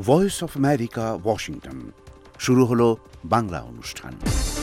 Voice of America, Washington. শুরু হলো বাংলা অনুষ্ঠান।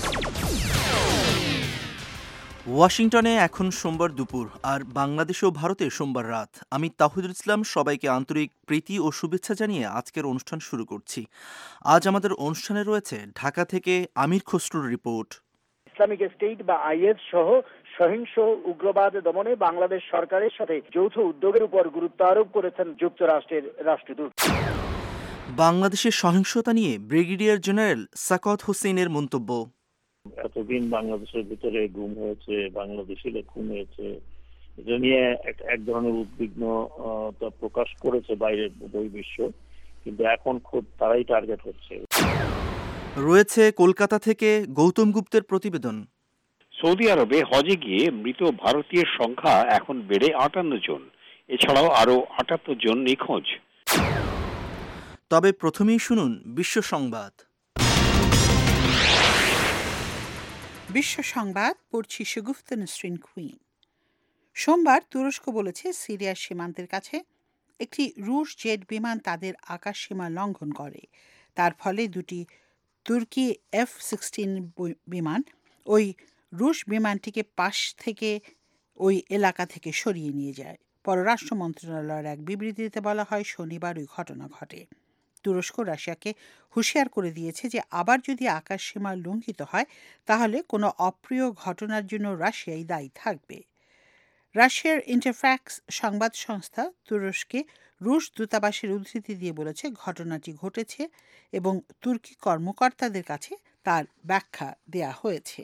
ওয়াশিংটনে এখন সোমবার দুপুর, আর বাংলাদেশ ও ভারতে সোমবার রাত। আমি তাহিদুল ইসলাম সবাইকে আন্তরিক প্রীতি ও শুভেচ্ছা জানিয়ে আজকের অনুষ্ঠান শুরু করছি। আজ আমাদের অনুষ্ঠানে রয়েছে ঢাকা থেকে আমির খসরুর রিপোর্ট। ইসলামিক স্টেট বা আইএস সহ সহিংস উগ্রবাদ দমনে বাংলাদেশ সরকারের সাথে যৌথ উদ্যোগের উপর গুরুত্ব আরোপ করেছেন যুক্তরাষ্ট্রের রাষ্ট্রদূত। বাংলাদেশের সহিংসতা নিয়ে ব্রিগেডিয়ার জেনারেল সাকাওয়াত হোসেনের মন্তব্য। এতদিন বাংলাদেশের ভিতরে গুম হয়েছে, বাংলাদেশিরা খুন হয়েছে, এটা নিয়ে এক ধরনের উদ্বিগ্নতা প্রকাশ করেছে বাইরের বহির্বিশ্ব, কিন্তু এখন খুব তারাই টার্গেট হচ্ছে। রয়েছে কলকাতা থেকে গৌতম গুপ্তের প্রতিবেদন। সৌদি আরবে হজে গিয়ে মৃত ভারতীয়ের সংখ্যা এখন বেড়ে 58 জন। এছাড়াও আরো 78 জন নিখোঁজ। তবে প্রথমেই শুনুন বিশ্ব সংবাদ। বিশ্ব সংবাদ পড়ছি সুগুফতা নসরিন কুইন। সোমবার তুরস্ক বলেছে সিরিয়ার সীমান্তের কাছে একটি রুশ জেট বিমান তাদের আকাশ সীমা লঙ্ঘন করে। তার ফলে দুটি তুর্কি F-16 বিমান ওই রুশ বিমানটিকে পাশ থেকে ওই এলাকা থেকে সরিয়ে নিয়ে যায়। পররাষ্ট্র মন্ত্রণালয়ের এক বিবৃতিতে বলা হয়, শনিবার ওই ঘটনা ঘটে। তুরস্ক রাশিয়াকে হুঁশিয়ার করে দিয়েছে যে আবার যদি আকাশ সীমা লঙ্ঘিত হয় তাহলে কোনো অপ্রিয় ঘটনার জন্য রাশিয়াই দায়ী থাকবে। রাশিয়ার ইন্টারফ্যাক্স সংবাদ সংস্থা তুরস্কে রুশ দূতাবাসের উদ্ধৃতি দিয়ে বলেছে, ঘটনাটি ঘটেছে এবং তুর্কি কর্মকর্তাদের কাছে তার ব্যাখ্যা দেয়া হয়েছে।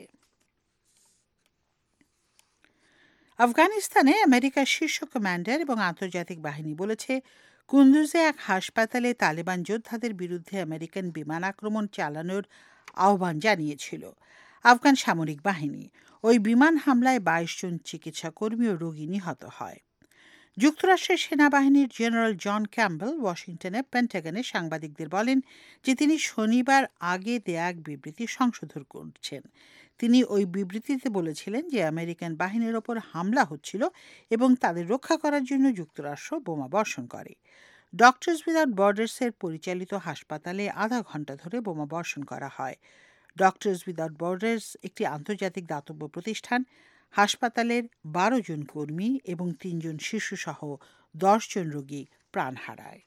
আফগানিস্তানে আমেরিকার শীর্ষ কমান্ডার এবং আন্তর্জাতিক বাহিনী বলেছে, কুন্দুজে এক হাসপাতালে তালেবান যোদ্ধাদের বিরুদ্ধে আমেরিকান বিমান আক্রমণ চালানোর আহ্বান জানিয়েছিল আফগান সামরিক বাহিনী। ওই বিমান হামলায় 22 জন চিকিৎসাকর্মী ও রোগী নিহত হয়। যুক্তরাষ্ট্রের সেনাবাহিনীর জেনারেল জন ক্যাম্বেল ওয়াশিংটনে পেন্টাগনে সাংবাদিকদের বলেন যে তিনি শনিবার আগে দেয়া এক বিবৃতি সংশোধন করছেন। তিনি ওই বিবৃতিতে বলেছিলেন যে আমেরিকান বাহিনীর ওপর হামলা হচ্ছিল এবং তাদের রক্ষা করার জন্য যুক্তরাষ্ট্র বোমা বর্ষণ করে। ডক্টরস উইদাউট বর্ডার্সের পরিচালিত হাসপাতালে আধা ঘন্টা ধরে বোমা বর্ষণ করা হয়। ডক্টরস উইদাউট বর্ডার্স একটি আন্তর্জাতিক দাতব্য প্রতিষ্ঠান। হাসপাতালের 12 জন কর্মী এবং 3 জন শিশুসহ 10 জন রোগী প্রাণ হারায়।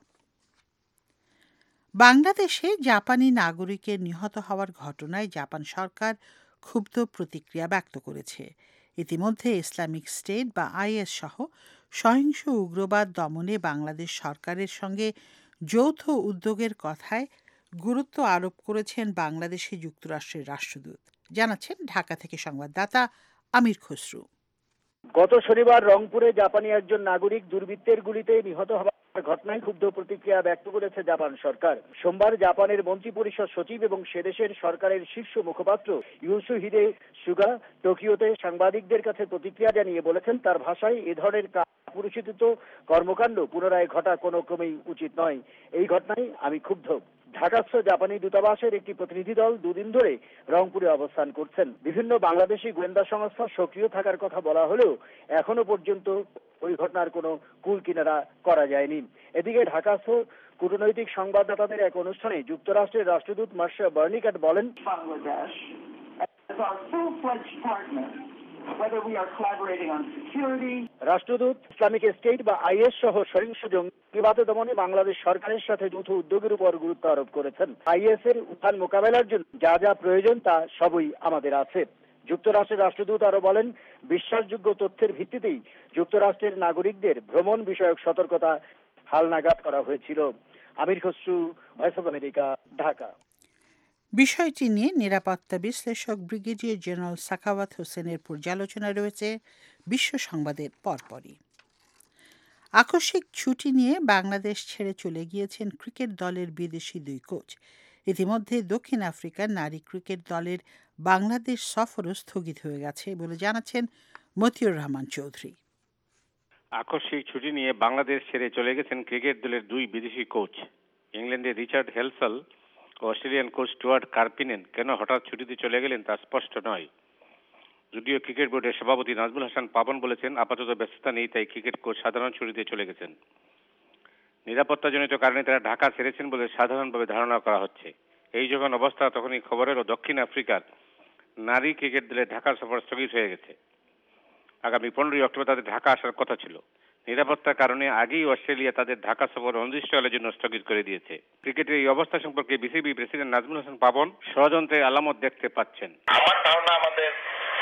বাংলাদেশে জাপানি নাগরিকের নিহত হওয়ার ঘটনায় জাপান সরকার ক্ষুব্ধ প্রতিক্রিয়া ব্যক্ত করেছে। ইতিমধ্যে ইসলামিক স্টেট বা আইএস সহ সহিংস উগ্রবাদ দমনে বাংলাদেশ সরকারের সঙ্গে যৌথ উদ্যোগের কথায় গুরুত্ব আরোপ করেছেন বাংলাদেশে যুক্তরাষ্ট্রের রাষ্ট্রদূত। জানাচ্ছেন ঢাকা থেকে সংবাদদাতা আমির খসরু। গত শনিবার রংপুরে জাপানি একজন নাগরিক দুর্বৃত্তের গুলিতে নিহত হওয়ার ঘটনায় ক্ষুব্ধ প্রতিক্রিয়া ব্যক্ত করেছে জাপান সরকার। সোমবার জাপানের মন্ত্রিপরিষদ সচিব এবং সেদেশের সরকারের শীর্ষ মুখপাত্র ইয়োশিহিদে সুগা টোকিওতে সাংবাদিকদের কাছে প্রতিক্রিয়া জানিয়ে বলেছেন, তার ভাষায় এ ধরনের পুরুষোচিত কর্মকাণ্ড পুনরায় ঘটা কোনো ক্রমেই উচিত নয়। এই ঘটনায় আমি ক্ষুব্ধ। ঢাকাস্থ জাপানি দূতাবাসের একটি প্রতিনিধি দল দুদিন ধরে রংপুরে অবস্থান করছেন। বিভিন্ন বাংলাদেশি গোয়েন্দা সংস্থা সক্রিয় থাকার কথা বলা হলেও এখনো পর্যন্ত ওই ঘটনার কোনো কুল কিনারা করা যায়নি। এদিকে ঢাকাস্থ কূটনৈতিক সংবাদদাতাদের এক অনুষ্ঠানে যুক্তরাষ্ট্রের রাষ্ট্রদূত মার্শা বার্নিকাট বলেন, বাংলাদেশ রাষ্ট্রদূত ইসলামিক স্টেট বা আইএস সহ সহিংস জঙ্গিবাদ দমনে বাংলাদেশ সরকারের সাথে যৌথ উদ্যোগের উপর গুরুত্ব আরোপ করেছেন। আইএস এর উত্থান মোকাবেলার জন্য যা যা প্রয়োজন তা সবই আমাদের আছে। যুক্তরাষ্ট্রের রাষ্ট্রদূত আরো বলেন, বিশ্বাসযোগ্য তথ্যের ভিত্তিতেই যুক্তরাষ্ট্রের নাগরিকদের ভ্রমণ বিষয়ক সতর্কতা হালনাগাদ করা হয়েছিল। Amir Khasru, Voice of America, Dhaka. বিষয়টি নিয়ে নিরাপত্তা বিশ্লেষক ব্রিগেডিয়ার জেনারেল সাখাওয়াত হোসেনের পর্যালোচনা রয়েছে বিশ্ব সংবাদের পরপরই। আকস্মিক ছুটি নিয়ে বাংলাদেশ ছেড়ে চলে গিয়েছেন ক্রিকেট দলের বিদেশি 2 কোচ। ইতিমধ্যে দক্ষিণ আফ্রিকার নারী ক্রিকেট দলের বাংলাদেশ সফরও স্থগিত হয়ে গেছে বলে জানাচ্ছেন মতিউর রহমান চৌধুরী। আকস্মিক ছুটি নিয়ে বাংলাদেশ ছেড়ে চলে গেছেন ক্রিকেট দলের 2 বিদেশি কোচ। ইংল্যান্ডের রিচার্ড হেলসল ও অস্ট্রেলিয়ান কোচ স্টুয়ার্ট কার্পিনেন কেন হঠাৎ ছুটিতে চলে গেলেন তা স্পষ্ট নয়। যদিও ক্রিকেট বোর্ডের সভাপতি নাজমুল হাসান পাপন বলেছেন, আপাতত ব্যস্ততা নেই, তাই ক্রিকেট কোচ সাধারণ ছুটিতে চলে গেছেন। নিরাপত্তাজনিত কারণে তারা ঢাকা ছেড়েছেন বলে সাধারণভাবে ধারণা করা হচ্ছে। এই যখন অবস্থা, তখনই খবর এলো দক্ষিণ আফ্রিকার নারী ক্রিকেট দলের ঢাকা সফর স্থগিত হয়ে গেছে। আগামী 15 অক্টোবর তাদের ঢাকা আসার কথা ছিল। নিরাপত্তার কারণে আগেই অস্ট্রেলিয়া তাদের ঢাকা সফর অনির্দিষ্টকালের জন্য স্থগিত করে দিয়েছে। ক্রিকেটের এই অবস্থা সম্পর্কে বিসিবি প্রেসিডেন্ট নাজমুল হাসান পাপন ষড়যন্ত্রের আলামত দেখতে পাচ্ছেন। আমার ধারণা আমাদের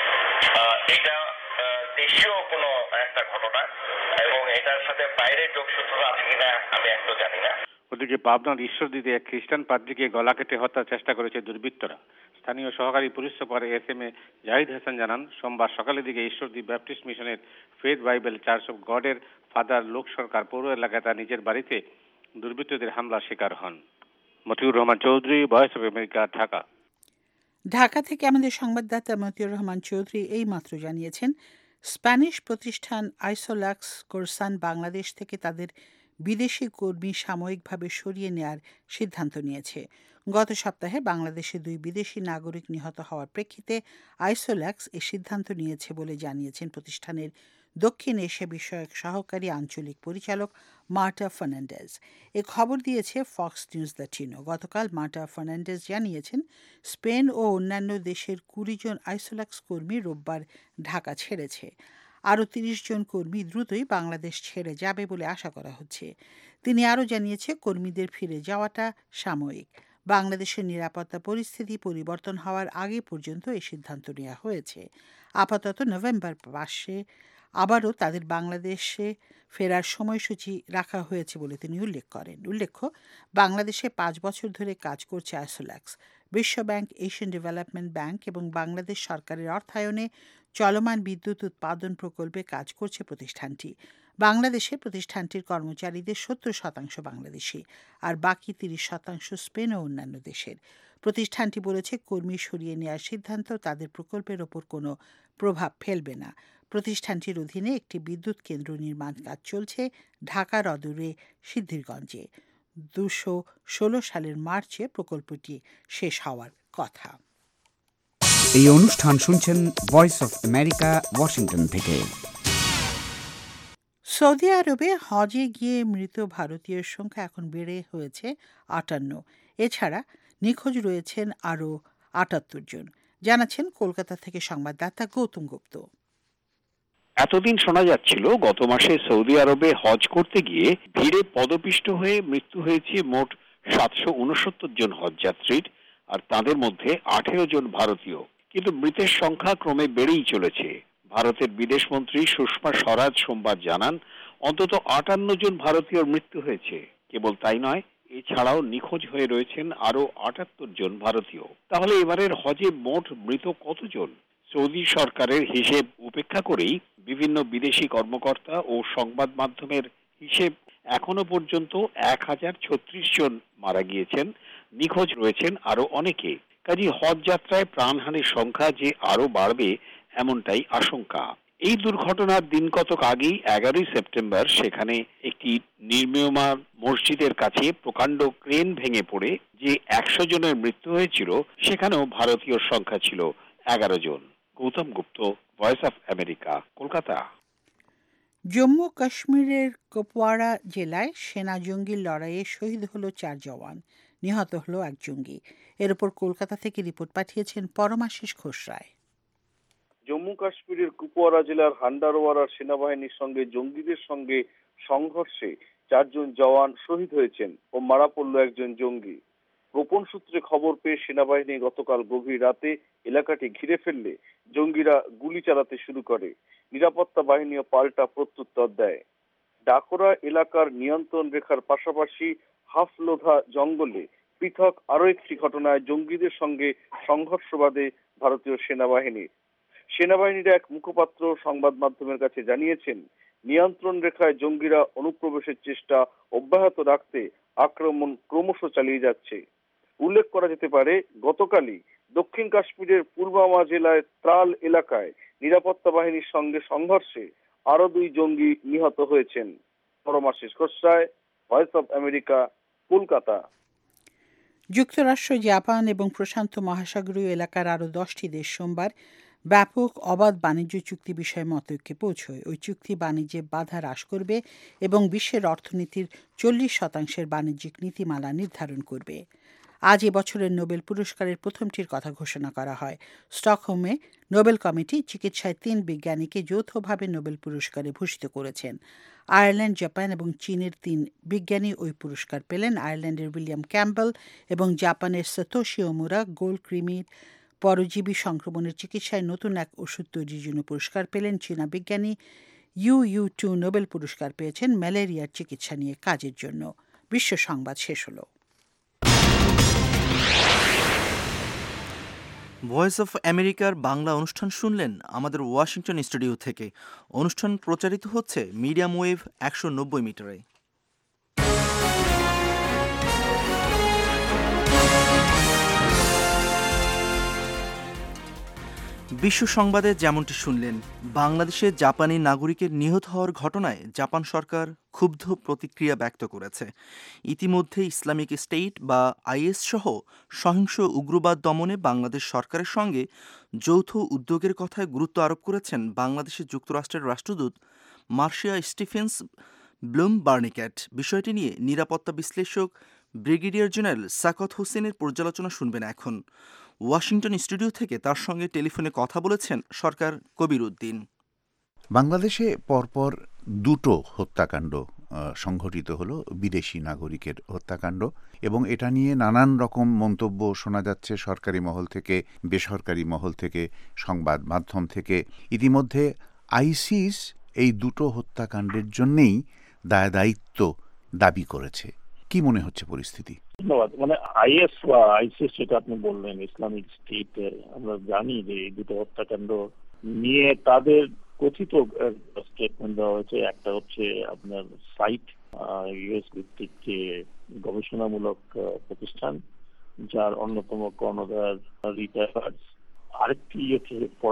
এটা দেশীয় কোনো একটা ঘটনা এবং এটার সাথে বাইরের যোগসূত্র আছে কিনা আমি একটু জানি না। ওদিকে পাবনার ঈশ্বরদীতে এক খ্রিস্টান পাদ্রীকে গলা কেটে হত্যার চেষ্টা করেছে দুর্বৃত্তরা। স্থানীয় সহকারী police super SMA Zahid Hasan জানান, সোমবার সকালের দিকে ঈশ্বরদী ব্যাপটিস্ট মিশনের ফেথ বাইবেল চার্চ অফ গডের ফাদার লোক সরকার পৌর এলাকায় তার নিজের বাড়িতে দুর্বৃত্তদের হামলার শিকার হন। Motiur Rahman Chowdhury, Voice of America, Dhaka. Dhaka থেকে আমাদের সংবাদদাতা মতিউর রহমান চৌধুরী এইমাত্র জানিয়েছেন, স্প্যানিশ প্রতিষ্ঠান আইসোলাক্স কোরসান বাংলাদেশ থেকে তাদের বিদেশি কর্মী সাময়িকভাবে সরিয়ে নেয়ার সিদ্ধান্ত নিয়েছে। গত সপ্তাহে বাংলাদেশে 2 বিদেশি নাগরিক নিহত হওয়ার প্রেক্ষিতে আইসোলাক্স এ সিদ্ধান্ত নিয়েছে বলে জানিয়েছেন প্রতিষ্ঠানের দক্ষিণ এশিয়া বিষয়ক সহকারী আঞ্চলিক পরিচালক মার্টা ফার্নান্ডেজ। এ খবর দিয়েছে ফক্স নিউজ লাটিনো। গতকাল মার্টা ফার্নান্ডেজ জানিয়েছেন, স্পেন ও অন্যান্য দেশের 20 জন আইসোলাক্স কর্মী রোববার ঢাকা ছেড়েছে। আরও 30 জন কর্মী দ্রুতই বাংলাদেশ ছেড়ে যাবে বলে আশা করা হচ্ছে। তিনি আরও জানিয়েছে, কর্মীদের ফিরে যাওয়াটা সাময়িক। বাংলাদেশের নিরাপত্তা পরিস্থিতি পরিবর্তন হওয়ার আগে পর্যন্ত এই সিদ্ধান্ত নেওয়া হয়েছে। আপাতত নভেম্বর মাসে আবারও তাদের বাংলাদেশে ফেরার সময়সূচি রাখা হয়েছে বলে তিনি উল্লেখ করেন। উল্লেখ্য, বাংলাদেশে 5 বছর ধরে কাজ করছে আইসোলাক্স। বিশ্বব্যাংক, এশিয়ান ডেভেলপমেন্ট ব্যাংক এবং বাংলাদেশ সরকারের অর্থায়নে চলমান বিদ্যুৎ উৎপাদন প্রকল্পে কাজ করছে প্রতিষ্ঠানটি। বাংলাদেশে প্রতিষ্ঠানটির কর্মচারীদের 70% বাংলাদেশি, আর বাকি 30% স্পেন ও অন্যান্য দেশের। প্রতিষ্ঠানটি বলেছে, কর্মী সরিয়ে নেওয়ার সিদ্ধান্ত তাদের প্রকল্পের ওপর কোনো প্রভাব ফেলবে না। প্রতিষ্ঠানটির অধীনে একটি বিদ্যুৎ কেন্দ্র নির্মাণ কাজ চলছে ঢাকার অদূরে সিদ্ধিরগঞ্জে। 2016 সালের মার্চে প্রকল্পটি শেষ হওয়ার কথা। এই অনুষ্ঠান শুনছেন ভয়েস অফ আমেরিকা, ওয়াশিংটন থেকে। সৌদি আরবে হজে গিয়ে মৃত ভারতীয়ের সংখ্যা এখন বেড়ে হয়েছে 58। এছাড়া নিখোঁজ রয়েছেন আরও 78 জন, জানাচ্ছেন কলকাতা থেকে সংবাদদাতা গৌতম গুপ্ত। এতদিন শোনা যাচ্ছিল গত মাসে সৌদি আরবে হজ করতে গিয়ে ভিড়ে পদপিষ্ট হয়ে মৃত্যু হয়েছে মোট 769 জন হজযাত্রীর, আর তাদের মধ্যে 18 জন ভারতীয়। কিন্তু মৃতের সংখ্যা ক্রমে বেড়েই চলেছে। ভারতের বিদেশমন্ত্রী সুষমা স্বরাজ সোমবার জানান, অন্তত 58 জন ভারতীয়র মৃত্যু হয়েছে। কেবল তাই নয়, এছাড়াও নিখোঁজ হয়ে রয়েছেন আরও 78 জন ভারতীয়। তাহলে এবারের হজে মোট মৃত কতজন? সৌদি সরকারের হিসেব উপেক্ষা করেই বিভিন্ন বিদেশি কর্মকর্তা ও সংবাদ মাধ্যমের হিসেব এখনো পর্যন্ত 1036 জন মারা গিয়েছেন, নিখোঁজ রয়েছেন আরো অনেকে। কাজেই হজ যাত্রায় প্রাণহানির সংখ্যা যে আরো বাড়বে এমনটাই আশঙ্কা। এই দুর্ঘটনার দিন কতক আগেই 11 সেপ্টেম্বর সেখানে একটি নির্মীয়মান মসজিদের কাছে প্রকাণ্ড ক্রেন ভেঙে পড়ে যে 100 জনের মৃত্যু হয়েছিল, সেখানেও ভারতীয় সংখ্যা ছিল 11 জন। Gautam Gupta, Voice of America, Kolkata. Jammu কাশ্মীরের কুপওয়ারা জেলায় সেনা জঙ্গির লড়াইয়ে শহীদ হলো 4 জওয়ান, নিহত হলো 1 জঙ্গি। এর উপর কলকাতা থেকে রিপোর্ট পাঠিয়েছেন পরমাশিস ঘোষরায়। জম্মু কাশ্মীরের কুপওয়ারা জেলার হান্ডারওয়ারা সেনাবাহিনীর সঙ্গে জঙ্গিদের সঙ্গে সংঘর্ষে 4 জন জওয়ান শহীদ হয়েছেন ও মারা পড়ল 1 জন জঙ্গি। গোপন সূত্রে খবর পেয়ে সেনাবাহিনী গতকাল গভীর রাতে এলাকাটি ঘিরে ফেললে জঙ্গিরা গুলি চালাতে শুরু করে। নিরাপত্তা বাহিনীও পাল্টা প্রত্যুত্তর দেয়। ডাকোরা এলাকার নিয়ন্ত্রণ রেখার পাশাপাশি হাফলোধা জঙ্গলে পৃথক আরো একটি ঘটনায় জঙ্গিদের সঙ্গে সংঘর্ষ বাধে ভারতীয় সেনাবাহিনীর। সেনাবাহিনীর এক মুখপাত্র সংবাদ মাধ্যমের কাছে জানিয়েছেন, নিয়ন্ত্রণ রেখায় জঙ্গিরা অনুপ্রবেশের চেষ্টা অব্যাহত রাখতে আক্রমণ ক্রমশ চালিয়ে যাচ্ছে। উল্লেখ করা যেতে পারে, গতকালই দক্ষিণ কাশ্মীরের পুলওয়ামা জেলায় ত্রাল এলাকায় নিরাপত্তা বাহিনীর সঙ্গে সংঘর্ষে আরো 2 জঙ্গি নিহত হয়েছেন। Paramashis Ghoshroy, Voice of America, Kolkata. যুক্তরাষ্ট্র, জাপান এবং প্রশান্ত মহাসাগরীয় এলাকার আরও 10টি দেশ সোমবার ব্যাপক অবাধ বাণিজ্য চুক্তি বিষয়ে মতৈক্যে পৌঁছয়। ওই চুক্তি বাণিজ্যে বাধা হ্রাস করবে এবং বিশ্বের অর্থনীতির 40% বাণিজ্যিক নীতিমালা নির্ধারণ করবে। আজ এবছরের নোবেল পুরস্কারের প্রথমটির কথা ঘোষণা করা হয়। স্টকহোমে নোবেল কমিটি চিকিৎসায় 3 বিজ্ঞানীকে যৌথভাবে নোবেল পুরস্কারে ভূষিত করেছেন। আয়ারল্যান্ড, জাপান এবং চীনের 3 বিজ্ঞানী ওই পুরস্কার পেলেন। আয়ারল্যান্ডের উইলিয়াম ক্যাম্পবেল এবং জাপানের সাতোশি ওমুরা গোল্ড কৃমির পরজীবী সংক্রমণের চিকিৎসায় নতুন এক ওষুধ তৈরির জন্য পুরস্কার পেলেন। চীনা বিজ্ঞানী ইউ নোবেল পুরস্কার পেয়েছেন ম্যালেরিয়ার চিকিৎসা নিয়ে কাজের জন্য। বিশ্ব সংবাদ শেষ হলো। ভয়েস অফ আমেরিকার বাংলা অনুষ্ঠান শুনলেন আমাদের ওয়াশিংটন স্টুডিও থেকে। অনুষ্ঠান প্রচারিত হচ্ছে মিডিয়াম ওয়েভ 190 মিটারে। বিশ্ব সংবাদে যেমনটি শুনলেন, বাংলাদেশে জাপানি নাগরিকের নিহত হওয়ার ঘটনায় জাপান সরকার ক্ষুব্ধ প্রতিক্রিয়া ব্যক্ত করেছে। ইতিমধ্যে ইসলামিক স্টেট বা আইএস সহ সহিংস উগ্রবাদ দমনে বাংলাদেশ সরকারের সঙ্গে যৌথ উদ্যোগের কথায় গুরুত্ব আরোপ করেছেন বাংলাদেশের যুক্তরাষ্ট্রের রাষ্ট্রদূত মার্শিয়া স্টিফেন্স ব্লুমবার্নিক্যাট। বিষয়টি নিয়ে নিরাপত্তা বিশ্লেষক ব্রিগেডিয়ার জেনারেল সাকত হোসেনের পর্যালোচনা শুনবেন এখন। ওয়াশিংটন স্টুডিও থেকে তার সঙ্গে টেলিফোনে কথা বলেছেন সরকার কবির উদ্দিন। বাংলাদেশে পরপর 2টো হত্যাকাণ্ড সংঘটিত হলো, বিদেশি নাগরিকের হত্যাকাণ্ড, এবং এটা নিয়ে নানান রকম মন্তব্য শোনা যাচ্ছে সরকারি মহল থেকে, বেসরকারি মহল থেকে, সংবাদ মাধ্যম থেকে। ইতিমধ্যে আইসিস এই 2টো হত্যাকাণ্ডের জন্যেই দায়িত্ব দাবি করেছে। কি মনে হচ্ছে পরিস্থিতি? ধন্যবাদ। আইএস বা আইসিস যেটা আপনি বললেন, ইসলামিক স্টেট, আমরা জানি যে এই 2টো হত্যাকাণ্ড নিয়ে তাদের কথিত স্টেটমেন্ট দেওয়া হয়েছে। একটা হচ্ছে আপনার সাইট, ইউএস ভিত্তিক যে গবেষণামূলক প্রতিষ্ঠান, যার অন্যতম কর্ণধার রিটায়ার্ড। আরেকটি হচ্ছে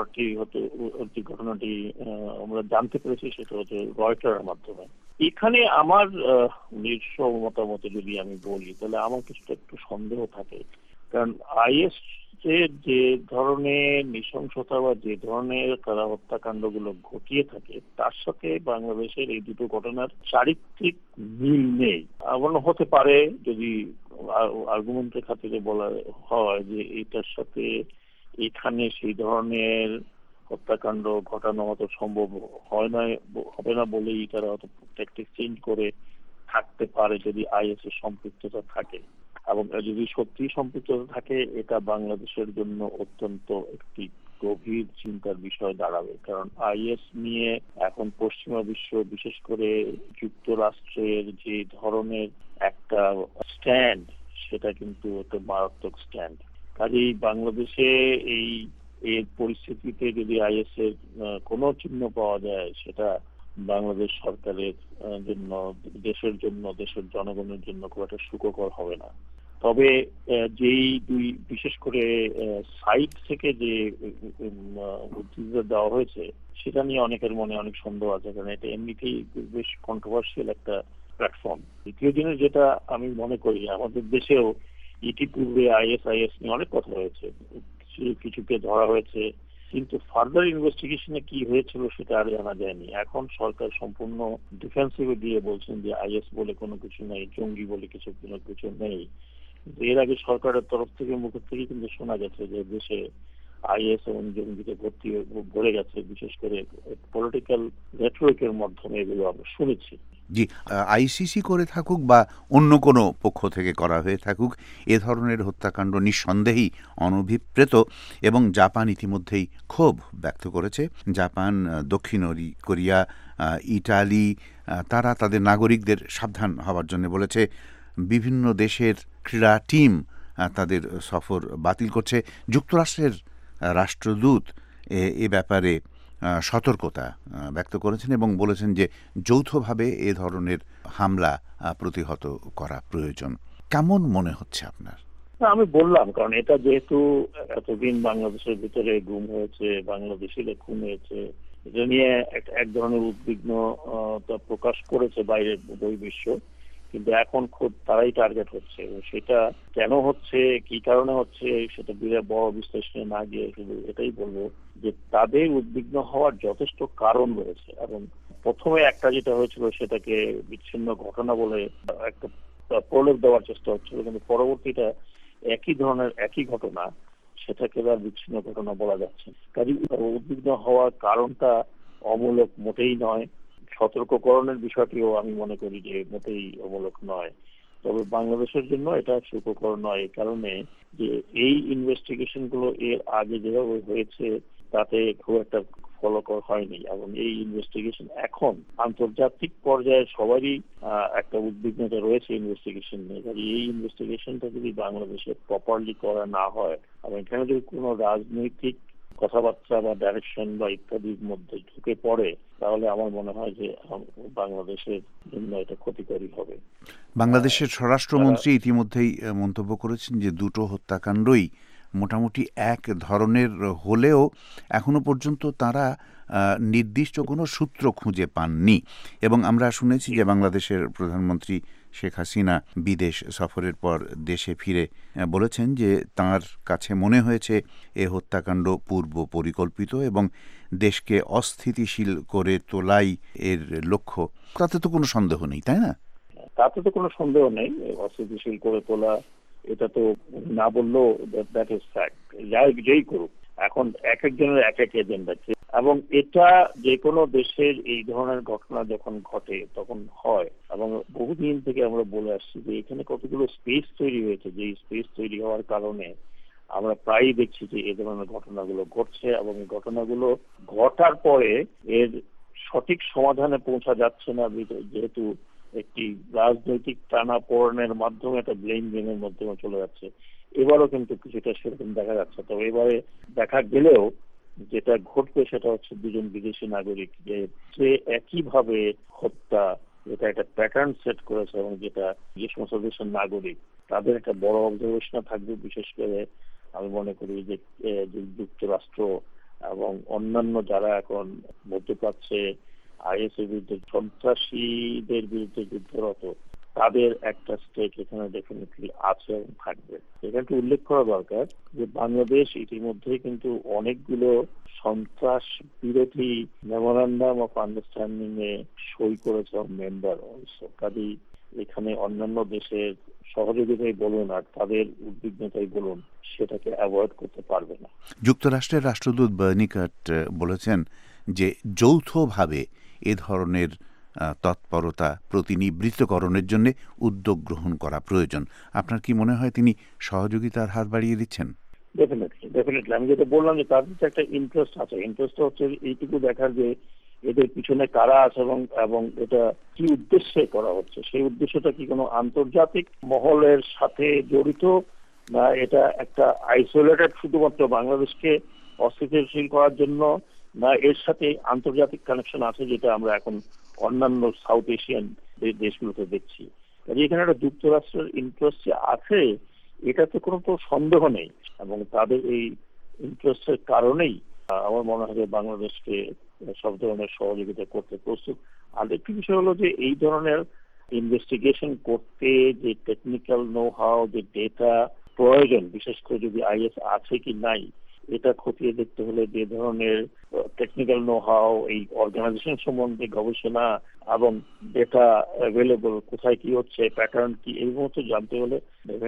যে ঘটনাটি আমরা জানতে পেরেছি সেটা হচ্ছে রয়টারের মাধ্যমে। এখানে আমার নিজস্ব মতামতে যদি আমি বলি, তাহলে আমার কিছুটা একটু সন্দেহ থাকে। কারণ আইএস যে ধরনের নৃশংসতা বা যে ধরনের তারা হত্যাকাণ্ডগুলো ঘটিয়ে থাকে, তার সাথে বাংলাদেশের এই 2টো ঘটনার চারিত্রিক মিল নেই। এমন হতে পারে যদি আর্গুমেন্টের খাতিরে বলা হয় যে এটার সাথে এখানে সেই ধরনের হত্যাকাণ্ড ঘটানো হয়তো সম্ভব হবে না বলেই তারা হয়তো ট্যাকটিক চেঞ্জ করে থাকতে পারে যদি আইএস এর সম্পৃক্ততা থাকে। এবং যদি সত্যি সম্পৃক্ততা থাকে, এটা বাংলাদেশের জন্য অত্যন্ত একটি গভীর চিন্তার বিষয় দাঁড়াবে। কারণ আইএস নিয়ে এখন পশ্চিমা বিশ্ব, বিশেষ করে যুক্তরাষ্ট্রের যে ধরনের একটা স্ট্যান্ড, সেটা কিন্তু একটা মারাত্মক স্ট্যান্ড। কাজেই বাংলাদেশে এই পরিস্থিতিতে যদি আইএস এর কোনো চিহ্ন পাওয়া যায়, সেটা বাংলাদেশ সরকারের জন্য, দেশের জন্য, দেশের জনগণের জন্য খুব একটা সুখকর হবে না। তবে যেই বিশেষ করে সাইট থেকে যে উদ্ধৃতি দেওয়া হয়েছে, সেটা নিয়ে অনেকের মনে অনেক সন্দেহ আছে, কারণ এটা এমনিতেই বেশ কন্ট্রোভার্সিয়াল একটা প্ল্যাটফর্ম। দ্বিতীয় জিনিস যেটা আমি মনে করি, আমাদের দেশেও ইতিপূর্বে আইএস নিয়ে অনেক কথা হয়েছে, কিছুকে ধরা হয়েছে, কিন্তু ফার্দার ইনভেস্টিগেশনে কি হয়েছিল সেটা আর জানা যায়নি। এখন সরকার সম্পূর্ণ ডিফেন্সিভে দিয়ে বলছেন যে আইএস বলে কোনো কিছু নেই, জঙ্গি বলে কিছু নেই। এর আগে সরকারের তরফ থেকে, মুখের থেকে কিন্তু শোনা গেছে যে দেশে আইএস এবং জঙ্গিতে ভরে গেছে, বিশেষ করে পলিটিক্যাল রেটরিকের মাধ্যমে এগুলো আমরা শুনেছি। জি, আইসিসি করে থাকুক বা অন্য কোনো পক্ষ থেকে করা হয়ে থাকুক, এ ধরনের হত্যাকাণ্ড নিঃসন্দেহেই অনভিপ্রেত এবং জাপান ইতিমধ্যেই ক্ষোভ ব্যক্ত করেছে। জাপান, দক্ষিণ কোরিয়া, ইটালি, তারা তাদের নাগরিকদের সাবধান হওয়ার জন্য বলেছে। বিভিন্ন দেশের ক্রীড়া টিম তাদের সফর বাতিল করছে। যুক্তরাষ্ট্রের রাষ্ট্রদূত এ ব্যাপারে সতর্কতা ব্যক্ত করেছেন এবং বলেছেন যে যৌথভাবে এ ধরনের হামলা প্রতিহত করা প্রয়োজন। কেমন মনে হচ্ছে আপনার? আমি বললাম, কারণ এটা যেহেতু এতদিন বাংলাদেশের ভিতরে গুম হয়েছে, বাংলাদেশিরা খুন হয়েছে, এটা নিয়ে এক ধরনের উদ্বিগ্নতা প্রকাশ করেছে বাইরের বহির্বিশ্ব। কিন্তু এখন খুব তারাই টার্গেট হচ্ছে, এবং সেটা কেন হচ্ছে, কি কারণে হচ্ছে, সেটা বিরাট বড় বিশ্লেষণে না গিয়ে শুধু এটাই বলবো যে তাদের উদ্বিগ্ন হওয়ার যথেষ্ট কারণ রয়েছে। এবং প্রথমে একটা যেটা হয়েছিল সেটাকে বিচ্ছিন্ন ঘটনা বলে একটা প্রলোভ দেওয়ার চেষ্টা হচ্ছিল, কিন্তু পরবর্তীটা একই ধরনের একই ঘটনা, সেটাকে আর বিচ্ছিন্ন ঘটনা বলা যাচ্ছে। কাজে উদ্বিগ্ন হওয়ার কারণটা অমূলক মোটেই নয়। সতর্ককরণের বিষয়টিও আমি মনে করি যে মোটেই অমূলক নয়। তবে বাংলাদেশের জন্য এটা সুখকর নয়, এই কারণে যে এই ইনভেস্টিগেশন গুলো এর আগে যেভাবে হয়েছে তাতে খুব একটা ফলকর হয়নি, এবং এই ইনভেস্টিগেশন এখন আন্তর্জাতিক পর্যায়ে সবারই একটা উদ্বিগ্নতা রয়েছে ইনভেস্টিগেশন নিয়ে। এই ইনভেস্টিগেশনটা যদি বাংলাদেশে প্রপারলি করা না হয়, এবং এখানে যদি কোনো রাজনৈতিক কথাবার্তা বা ডাইরেকশন বা ইত্যাদির মধ্যে ঢুকে পড়ে, তাহলে আমার মনে হয় যে বাংলাদেশের জন্য এটা ক্ষতিকরী হবে। বাংলাদেশের স্বরাষ্ট্রমন্ত্রী ইতিমধ্যেই মন্তব্য করেছেন যে দুটো হত্যাকাণ্ডই মোটামুটি এক ধরনের হলেও এখনো পর্যন্ত তারা নির্দিষ্ট কোনো সূত্র খুঁজে পাননি। এবং আমরা শুনেছি যে বাংলাদেশের প্রধানমন্ত্রী শেখ হাসিনা বিদেশ সফরের পর দেশে ফিরে বলেছেন যে তার কাছে মনে হয়েছে এ হত্যাকাণ্ড পূর্ব পরিকল্পিত এবং দেশকে অস্থিতিশীল করে তোলাই এর লক্ষ্য। তাতে তো কোনো সন্দেহ নেই, তাই না? তাতে তো কোনো সন্দেহ নেই, অস্থিতিশীল করে তোলা এটা তো না বললেও দ্যাট ইজ ফ্যাক্ট। যেই করুক, এখন এক একজনের এক এক এজেন্ডা, এবং এটা যে কোনো দেশের এই ধরনের ঘটনা যখন ঘটে তখন হয়। এবং বহুদিন থেকে আমরা বলে আসছি যে এখানে কতগুলো স্পেস তৈরি হয়েছে, যে স্পেস তৈরি হওয়ার কারণে আমরা প্রায়ই দেখছি যে এই ধরনের ঘটনাগুলো ঘটছে, এবং এই ঘটনাগুলো ঘটার পরে এর সঠিক সমাধানে পৌঁছা যাচ্ছে না, যেহেতু একটি রাজনৈতিক টানাপোড়েনের মাধ্যমে একটা ব্লেম গেমের মাধ্যমে চলে যাচ্ছে। এবারও কিন্তু কিছুটা সেরকম দেখা যাচ্ছে। তবে এবারে দেখা গেলেও যেটা ঘটবে সেটা হচ্ছে দুজন বিদেশি নাগরিক যে একইভাবে হত্যা, যেটা একটা প্যাটার্ন সেট করেছে, এবং যেটা যে সমস্ত দেশের নাগরিক তাদের একটা বড় অবজারভেশন থাকবে। বিশেষ করে আমি মনে করি যে যুক্তরাষ্ট্র এবং অন্যান্য যারা এখন মধ্যপ্রাচ্যে আইএস এর বিরুদ্ধে, সন্ত্রাসীদের বিরুদ্ধে যুদ্ধরত, তাদের একটা স্টেক এখানে ডেফিনেটলি আছে এবং থাকবে। এখানে উল্লেখ করা দরকার যে বাংলাদেশ ইতিমধ্যে কিন্তু অনেকগুলো সন্ত্রাস বিরোধী মেমোরান্ডাম অফ আন্ডারস্ট্যান্ডিং এ সই করেছে এবং মেম্বার অলসো। কাজেই এখানে অন্যান্য দেশের সহযোগিতাই বলুন আর তাদের উদ্বিগ্নতাই বলুন, সেটাকে অ্যাভয়েড করতে পারবে না। যুক্তরাষ্ট্রের রাষ্ট্রদূত বার্নিকাট বলেছেন যে যৌথভাবে এ ধরনের তৎপরতা প্রতিনিবৃত্তকরণের জন্য উদ্যোগ গ্রহণ করা প্রয়োজন। আপনার কি মনে হয় তিনি সহযোগিতার হাত বাড়িয়ে দিচ্ছেন? ডেফিনেটলি আমি যেটা বললাম যে তাদের একটা ইন্টারেস্ট আছে। ইন্টারেস্ট হচ্ছে এইটুকু দেখার যে এদের পিছনে কারা আছে এবং এটা কি উদ্দেশ্যে করা হচ্ছে, সেই উদ্দেশ্যটা কি কোনো আন্তর্জাতিক মহলের সাথে জড়িত, না এটা একটা আইসোলেটেড শুধুমাত্র বাংলাদেশকে অস্থিতিশীল করার জন্য, না এর সাথে আন্তর্জাতিক কানেকশন আছে, যেটা আমরা এখন অন্যান্য সাউথ এশিয়ান দেশগুলোতে দেখছি। কাজে এখানে একটা যুক্তরাষ্ট্রের ইন্টারেস্ট আছে, এটাতে কোনো তো সন্দেহ নেই, এবং তাদের এই ইন্টারেস্টের কারণেই আমার মনে হয় যে বাংলাদেশকে সব ধরনের সহযোগিতা করতে প্রস্তুত। আর একটি বিষয় হলো যে এই ধরনের ইনভেস্টিগেশন করতে যে টেকনিক্যাল নো হাউ, যে ডেটা প্রয়োজন, বিশেষ করে যদি আইএস আছে কি নাই এটা খতিয়ে দেখতে হলে যে ধরনের টেকনিক্যাল নো হাউ, এই অর্গানাইজেশন সম্বন্ধে গবেষণা এবং ডেটা অ্যাভেলেবল, কোথায় কি হচ্ছে, প্যাটার্ন কি, এই মুহূর্তে জানতে হলে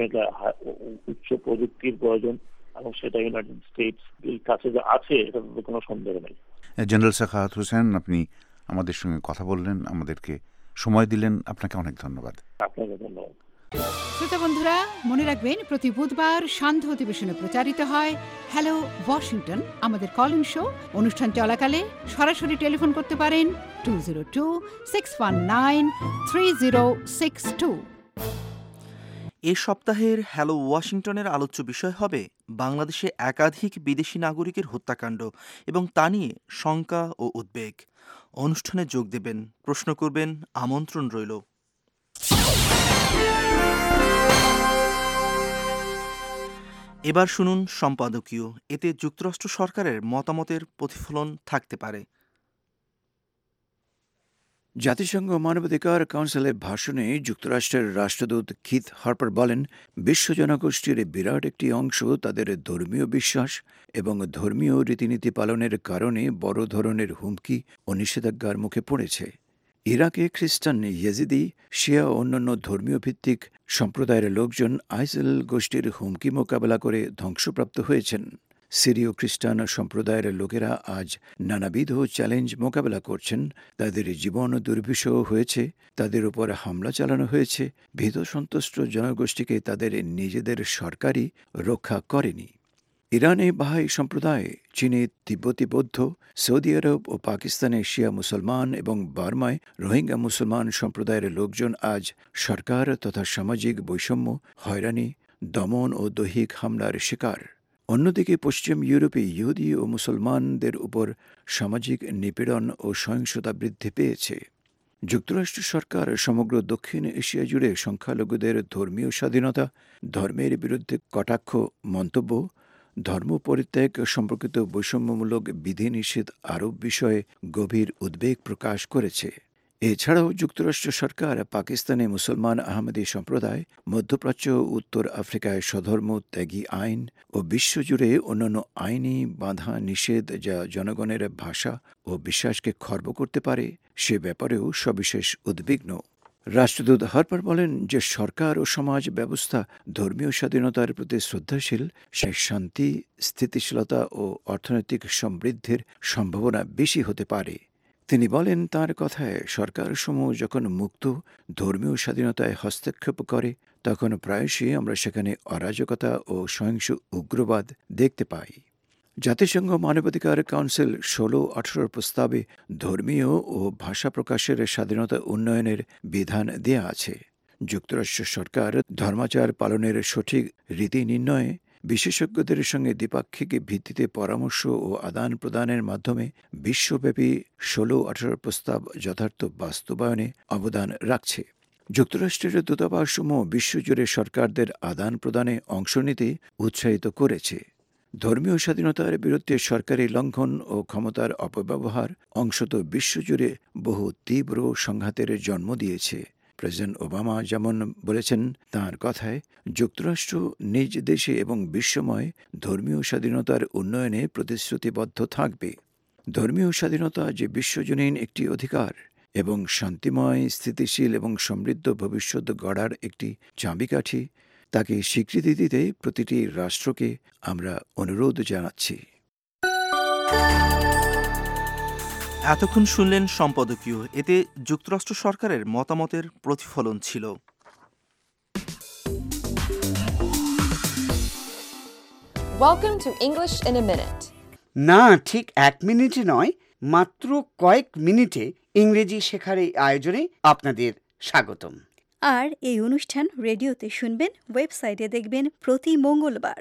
উচ্চ প্রযুক্তির প্রয়োজন, এবং সেটা ইউনাইটেড স্টেটস কাছে যে আছে এটা তো কোনো সন্দেহ নেই। জেনারেল সাখাওয়াত হোসেন, আপনি আমাদের সঙ্গে কথা বললেন, আমাদেরকে সময় দিলেন, আপনাকে অনেক ধন্যবাদ। আপনাকে ধন্যবাদ। শ্রোতা বন্ধুরা, মনে রাখবেন প্রতি বুধবার সান্ধ্য অধিবেশনে প্রচারিত হয় হ্যালো ওয়াশিংটন, আমাদের কল ইন শো। অনুষ্ঠান চলাকালে সরাসরি টেলিফোন করতে পারেন 202-619-3062। এ সপ্তাহের হ্যালো ওয়াশিংটনের আলোচ্য বিষয় হবে বাংলাদেশে একাধিক বিদেশি নাগরিকের হত্যাকাণ্ড এবং তা নিয়ে শঙ্কা ও উদ্বেগ। অনুষ্ঠানে যোগ দেবেন, প্রশ্ন করবেন, আমন্ত্রণ রইল। এবার শুনুন সম্পাদকীয়। এতে যুক্তরাষ্ট্র সরকারের মতামতের প্রতিফলন থাকতে পারে। জাতিসংঘ মানবাধিকার কাউন্সিলের ভাষণে যুক্তরাষ্ট্রের রাষ্ট্রদূত কিথ হার্পার বলেন, বিশ্ব জনগোষ্ঠীর বিরাট একটি অংশ তাদের ধর্মীয় বিশ্বাস এবং ধর্মীয় রীতিনীতি পালনের কারণে বড় ধরনের হুমকি ও নিষেধাজ্ঞার মুখে পড়েছে। ইরাকে খ্রিস্টান, ইয়েজিদি, শিয়া ও অন্যান্য ধর্মীয় ভিত্তিক সম্প্রদায়ের লোকজন আইসিল গোষ্ঠীর হুমকি মোকাবেলা করে ধ্বংসপ্রাপ্ত হয়েছেন। সিরীয় খ্রিস্টান সম্প্রদায়ের লোকেরা আজ নানাবিধ চ্যালেঞ্জ মোকাবেলা করছেন। তাদের জীবন দুর্বিষহ হয়েছে, তাদের উপর হামলা চালানো হয়েছে, ভীত সন্তুষ্ট জনগোষ্ঠীকে তাদের নিজেদের সরকারই রক্ষা করেনি। ইরানে বাহাই সম্প্রদায়, চীনে তিব্বতী বৌদ্ধ, সৌদি আরব ও পাকিস্তানে শিয়া মুসলমান এবং বার্মায় রোহিঙ্গা মুসলমান সম্প্রদায়ের লোকজন আজ সরকার তথা সামাজিক বৈষম্য, হয়রানি, দমন ও দৈহিক হামলার শিকার। অন্যদিকে পশ্চিম ইউরোপে ইহুদি ও মুসলমানদের উপর সামাজিক নিপীড়ন ও সহিংসতা বৃদ্ধি পেয়েছে। যুক্তরাষ্ট্র সরকার সমগ্র দক্ষিণ এশিয়া জুড়ে সংখ্যালঘুদের ধর্মীয় স্বাধীনতা, ধর্মের বিরুদ্ধে কটাক্ষ মন্তব্য, ধর্ম পরিত্যাগ সম্পর্কিত বৈষম্যমূলক বিধিনিষেধ আরোপ বিষয়ে গভীর উদ্বেগ প্রকাশ করেছে। এছাড়াও যুক্তরাষ্ট্র সরকার পাকিস্তানে মুসলমান আহমদী সম্প্রদায়, মধ্যপ্রাচ্য ও উত্তর আফ্রিকায় স্বধর্ম ত্যাগী আইন ও বিশ্বজুড়ে অন্যান্য আইনি বাধা নিষেধ যা জনগণের ভাষা ও বিশ্বাসকে খর্ব করতে পারে সে ব্যাপারেও সবিশেষ উদ্বিগ্ন। রাষ্ট্রদূত হার্পার বলেন যে সরকার ও সমাজ ব্যবস্থা ধর্মীয় স্বাধীনতার প্রতি শ্রদ্ধাশীল, সে শান্তি, স্থিতিশীলতা ও অর্থনৈতিক সমৃদ্ধির সম্ভাবনা বেশি হতে পারে। তিনি বলেন, তাঁর কথায় সরকারসমূহ যখন মুক্ত ধর্মীয় স্বাধীনতায় হস্তক্ষেপ করে তখন প্রায়শই আমরা সেখানে অরাজকতা ও সহিংস উগ্রবাদ দেখতে পাই। জাতিসংঘ মানবাধিকার কাউন্সিল 16-18 প্রস্তাবে ধর্মীয় ও ভাষা প্রকাশের স্বাধীনতা উন্নয়নের বিধান দেয়া আছে। যুক্তরাষ্ট্র সরকার ধর্মাচার পালনের সঠিক রীতি নির্ণয়ে বিশেষজ্ঞদের সঙ্গে দ্বিপাক্ষিক ভিত্তিতে পরামর্শ ও আদান প্রদানের মাধ্যমে বিশ্বব্যাপী 16-18 প্রস্তাব যথার্থ বাস্তবায়নে অবদান রাখছে। যুক্তরাষ্ট্রের দূতাবাসসমূহ বিশ্বজুড়ে সরকারদের আদান প্রদানে অংশ নিতে উৎসাহিত করেছে। ধর্মীয় স্বাধীনতার বিরুদ্ধে সরকারি লঙ্ঘন ও ক্ষমতার অপব্যবহার অংশত বিশ্বজুড়ে বহু তীব্র সংঘাতের জন্ম দিয়েছে। প্রেসিডেন্ট ওবামা যেমন বলেছেন, তাঁর কথায় যুক্তরাষ্ট্র নিজ দেশে এবং বিশ্বময় ধর্মীয় স্বাধীনতার উন্নয়নে প্রতিশ্রুতিবদ্ধ থাকবে। ধর্মীয় স্বাধীনতা যে বিশ্বজনীন একটি অধিকার এবং শান্তিময়, স্থিতিশীল এবং সমৃদ্ধ ভবিষ্যৎ গড়ার একটি চাবিকাঠি, তাকে স্বীকৃতি দিতে প্রতিটি রাষ্ট্রকে আমরা অনুরোধ জানাচ্ছি। এতক্ষণ শুনলেন সম্পাদকীয়। এতে যুক্তরাষ্ট্র সরকারের মতামতের প্রতিফলন ছিল। Welcome to English in a Minute. না, ঠিক 1 মিনিটে নয়, মাত্র কয়েক মিনিটে ইংরেজি শেখার এই আয়োজনে আপনাদের স্বাগতম। আর এই অনুষ্ঠান রেডিওতে শুনবেন, ওয়েবসাইটে দেখবেন প্রতি মঙ্গলবার।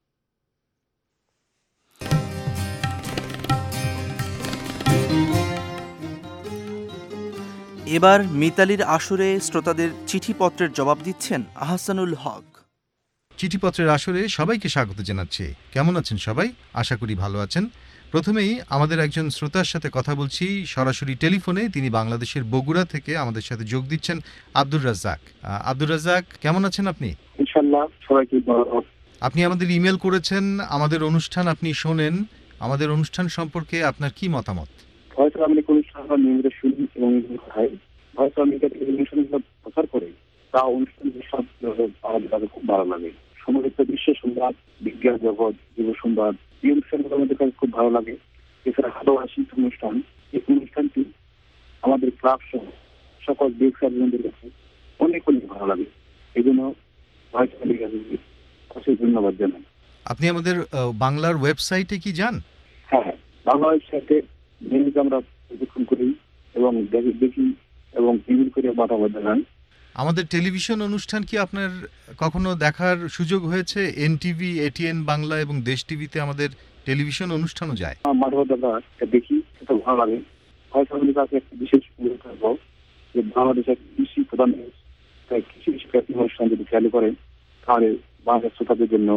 এবার মিতালির আসরে শ্রোতাদের চিঠিপত্রের জবাব দিচ্ছেন আহসানুল হক। চিঠিপত্রের আসরে সবাইকে স্বাগত জানাচ্ছি। কেমন আছেন সবাই? আশা করি ভালো আছেন। প্রথমেই আমাদের একজন শ্রোতার সাথে কথা বলছি সরাসরি টেলিফোনে। তিনি বাংলাদেশের বগুড়া থেকে আমাদের সাথে যোগ দিচ্ছেন, আব্দুর রাজ্জাক। আব্দুর রাজ্জাক, কেমন আছেন আপনি? ইনশাআল্লাহ সবাইকে ভালো। আপনি আমাদের ইমেল করেছেন, আমাদের অনুষ্ঠান আপনি শোনেন। আমাদের অনুষ্ঠান সম্পর্কে আপনার কি মতামত? হয়তো আমি কোন অনুষ্ঠান নিয়মিত শুনি এবং হয়তো আমি অনুষ্ঠানগুলো প্রচার করি, তা অনুষ্ঠান সব আমাদের কাছে খুব ভালো লাগে। সমৃদ্ধ বিশ্ব সংবাদ, বিজ্ঞান জগৎ, যুব সংবাদ, এই অনুষ্ঠানগুলো আমাদের কাছে খুব ভালো লাগে। এছাড়া ভালোবাসি অনুষ্ঠান, এই অনুষ্ঠানটি আমাদের ক্লাব সহ সকল ব্যবসায়ীদের কাছে অনেক অনেক ভালো লাগে। এই জন্য হয়তো অশেষ ধন্যবাদ জানাই। আপনি আমাদের বাংলার ওয়েবসাইটে কি যান? হ্যাঁ, বাংলা ওয়েবসাইটে নিয়মিত আমরা প্রশিক্ষণ করি এবং দেখি এবং টিভি করে মতামত জানাই। আমাদের টেলিভিশন অনুষ্ঠান কি আপনার কখনো দেখার সুযোগ হয়েছে? এনটিভি, এটিএন বাংলা এবং দেশ টিভিতে আমাদের টেলিভিশন অনুষ্ঠানও যায়। মাঝে মধ্যে আমরা দেখি, সেটা ভালো লাগে। হয়তো আমাদের কাছে একটা বিশেষ থাকবো যে বাংলাদেশের কৃষি প্রধান কৃষি শিক্ষার্থী অনুষ্ঠান যদি চালু করেন তাহলে বাংলাদেশ শ্রোতাদের জন্য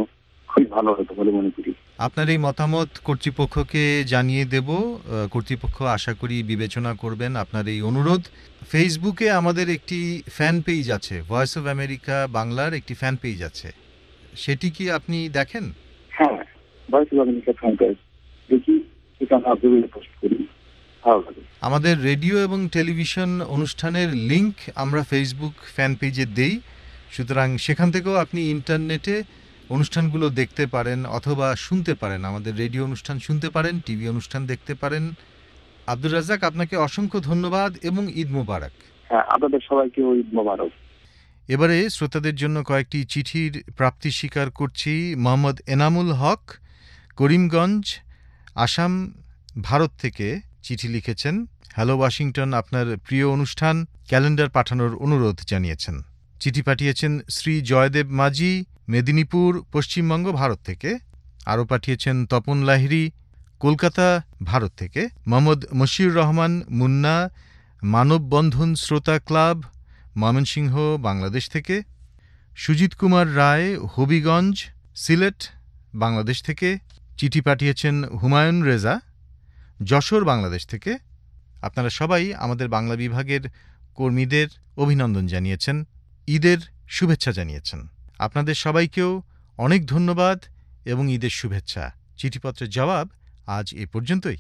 খুবই ভালো হতো বলে মনে করি। আপনার এই মতামত কর্তৃপক্ষকে জানিয়ে দেব। কর্তৃপক্ষ আশা করি বিবেচনা করবেন আপনার এই অনুরোধ। ফেসবুকে আমাদের একটি ফ্যান পেজ আছে, ভয়েস অফ আমেরিকা বাংলার একটি ফ্যান পেজ আছে, সেটি কি আপনি দেখেন? হ্যাঁ, Voice of America fan page দেখি, এটা আমরা অবজারভেশন পোস্ট করি, ভালো লাগে। আমাদের রেডিও এবং টেলিভিশন অনুষ্ঠানের লিংক আমরা ফেসবুক ফ্যান পেজে দেই, সুতরাং সেখান থেকেও আপনি ইন্টারনেটে অনুষ্ঠানগুলো দেখতে পারেন অথবা শুনতে পারেন, আমাদের রেডিও অনুষ্ঠান শুনতে পারেন, টিভি অনুষ্ঠান দেখতে পারেন। আব্দুর রাজ্জাক, আপনাকে অসংখ্য ধন্যবাদ এবং ঈদ মোবারক। হ্যাঁ, আপনাদের সবাইকে ঈদ মোবারক। এবারে শ্রোতাদের জন্য কয়েকটি চিঠির প্রাপ্তি স্বীকার করছি। মোহাম্মদ এনামুল হক, করিমগঞ্জ, আসাম, ভারত থেকে চিঠি লিখেছেন। হ্যালো ওয়াশিংটন, আপনার প্রিয় অনুষ্ঠান ক্যালেন্ডার পাঠানোর অনুরোধ জানিয়েছেন। চিঠি পাঠিয়েছেন শ্রী জয়দেব মাঝি, মেদিনীপুর, পশ্চিমবঙ্গ, ভারত থেকে। আরও পাঠিয়েছেন তপন লাহিড়ী, কলকাতা, ভারত থেকে। মোহাম্মদ মশিউর রহমান মুন্না, মানববন্ধন শ্রোতা ক্লাব, ময়মনসিংহ, বাংলাদেশ থেকে। সুজিত কুমার রায়, হবিগঞ্জ, সিলেট, বাংলাদেশ থেকে। চিঠি পাঠিয়েছেন হুমায়ুন রেজা, যশোর, বাংলাদেশ থেকে। আপনারা সবাই আমাদের বাংলা বিভাগের কর্মীদের অভিনন্দন জানিয়েছেন, ঈদের শুভেচ্ছা জানিয়েছেন। আপনাদের সবাইকেও অনেক ধন্যবাদ এবং ঈদের শুভেচ্ছা। চিঠিপত্রের জবাব আজ এ পর্যন্তই।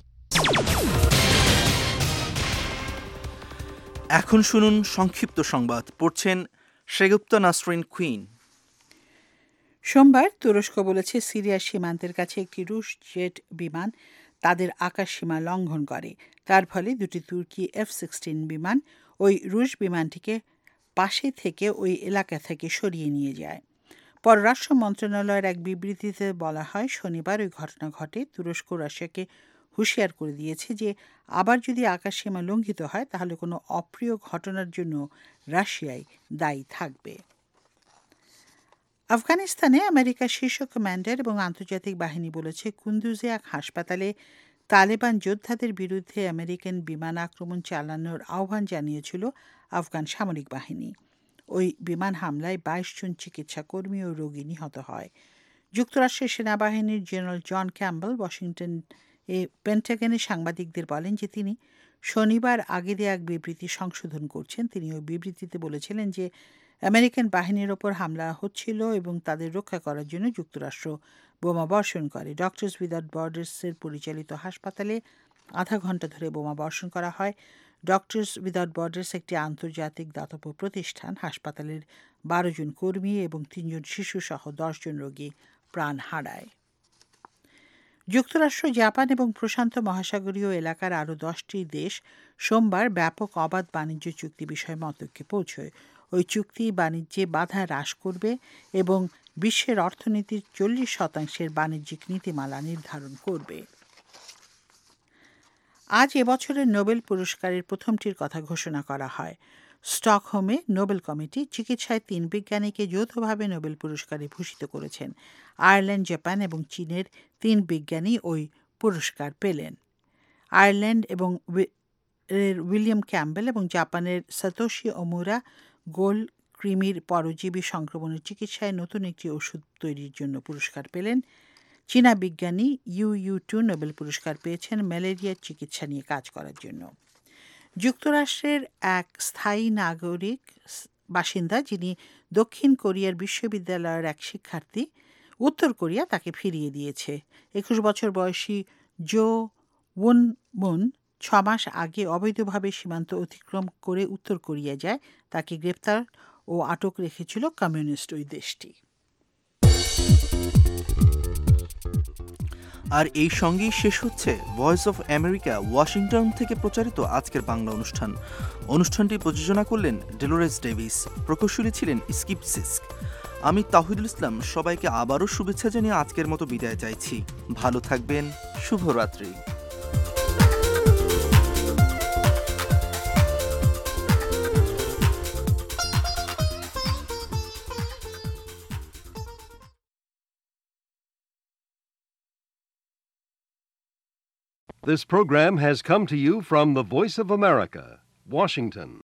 এখন শুনুন সংক্ষিপ্ত সংবাদ, পড়ছেন শেগুপ্তা নাসরিন কুইন। সোমবার তুরস্ক বলেছে সিরিয়ার সীমান্তের কাছে একটি রুশ জেট বিমান তাদের আকাশ সীমা লঙ্ঘন করে। তার ফলে দুটি তুর্কি F-16 বিমান ওই রুশ বিমানটিকে পাশে থেকে ওই এলাকা থেকে সরিয়ে নিয়ে যায়। পররাষ্ট্র মন্ত্রণালয়ের এক বিবৃতিতে বলা হয়, শনিবার ওই ঘটনা ঘটে। তুরস্ক রাশিয়াকে হুঁশিয়ার করে দিয়েছে যে আবার যদি আকাশসীমা লঙ্ঘিত হয় তাহলে কোনো অপ্রিয় ঘটনার জন্য রাশিয়াই দায়ী থাকবে। আফগানিস্তানে আমেরিকার শীর্ষ কমান্ডার এবং আন্তর্জাতিক বাহিনী বলেছে, কুন্দুজে এক হাসপাতালে তালেবান যোদ্ধাদের বিরুদ্ধে আমেরিকান বিমান আক্রমণ চালানোর আহ্বান জানিয়েছিল আফগান সামরিক বাহিনী। ওই বিমান হামলায় 22 জন চিকিৎসা কর্মী ও রোগী নিহত হয়। যুক্তরাষ্ট্রের সেনাবাহিনীর জেনারেল জন ক্যাম্বেল ওয়াশিংটন পেন্টাগনে সাংবাদিকদের বলেন যে তিনি শনিবার আগে দেয়া এক বিবৃতি সংশোধন করছেন। তিনি ওই বিবৃতিতে বলেছিলেন যে আমেরিকান বাহিনীর ওপর হামলা হচ্ছিল এবং তাদের রক্ষা করার জন্য যুক্তরাষ্ট্র বোমা বর্ষণ করে। ডক্টরস উইদাউট বর্ডার্সের পরিচালিত হাসপাতালে আধা ঘন্টা ধরে বোমা বর্ষণ করা হয়। ডক্টরস উইদাউট বর্ডার্স একটি আন্তর্জাতিক দাতব্য প্রতিষ্ঠান। হাসপাতালের 12 জন কর্মী এবং 3 জন শিশু সহ 10 জন রোগী প্রাণ হারায়। যুক্তরাষ্ট্র, জাপান এবং প্রশান্ত মহাসাগরীয় এলাকার আরও 10টি দেশ সোমবার ব্যাপক অবাধ বাণিজ্য চুক্তি বিষয়ে মতৈক্যে পৌঁছয়। ওই চুক্তি বাণিজ্যে বাধা হ্রাস করবে এবং বিশ্বের অর্থনীতির 40% বাণিজ্যিক নীতিমালা নির্ধারণ করবে। আজ এবছরের নোবেল পুরস্কারের প্রথমটির কথা ঘোষণা করা হয়। স্টকহোমে নোবেল কমিটি চিকিৎসায় 3 বিজ্ঞানীকে যৌথভাবে নোবেল পুরস্কারে ভূষিত করেছেন। আয়ারল্যান্ড, জাপান এবং চীনের 3 বিজ্ঞানী ওই পুরস্কার পেলেন। আয়ারল্যান্ড এবং উইলিয়াম ক্যাম্বেল এবং জাপানের সাতোশি ওমুরা গোল কৃমির পরজীবী সংক্রমণের চিকিৎসায় নতুন একটি ওষুধ তৈরির জন্য পুরস্কার পেলেন। চীনা বিজ্ঞানী ইউ নোবেল পুরস্কার পেয়েছেন ম্যালেরিয়ার চিকিৎসা নিয়ে কাজ করার জন্য। যুক্তরাষ্ট্রের এক স্থায়ী নাগরিক বাসিন্দা, যিনি দক্ষিণ কোরিয়ার বিশ্ববিদ্যালয়ের এক শিক্ষার্থী, উত্তর কোরিয়া তাকে ফিরিয়ে দিয়েছে। 21 বছর বয়সী জো উন মুন 6 মাস আগে অবৈধভাবে সীমান্ত অতিক্রম করে উত্তর কোরিয়া যায়। তাকে গ্রেপ্তার ও আটক রেখেছিল কমিউনিস্ট ওই দেশটি। আর এই সঙ্গেই শেষ হচ্ছে ভয়েস অফ আমেরিকা ওয়াশিংটন থেকে প্রচারিত আজকের বাংলা অনুষ্ঠান। অনুষ্ঠানটি প্রযোজনা করলেন ডেলোরেস ডেভিস, প্রকৌশলী ছিলেন স্কিপ সিস্ক। আমি তাহিদুল ইসলাম সবাইকে আবারও শুভেচ্ছা জানিয়ে আজকের মতো বিদায় চাইছি। ভালো থাকবেন, শুভরাত্রি। This program has come to you from the Voice of America, Washington.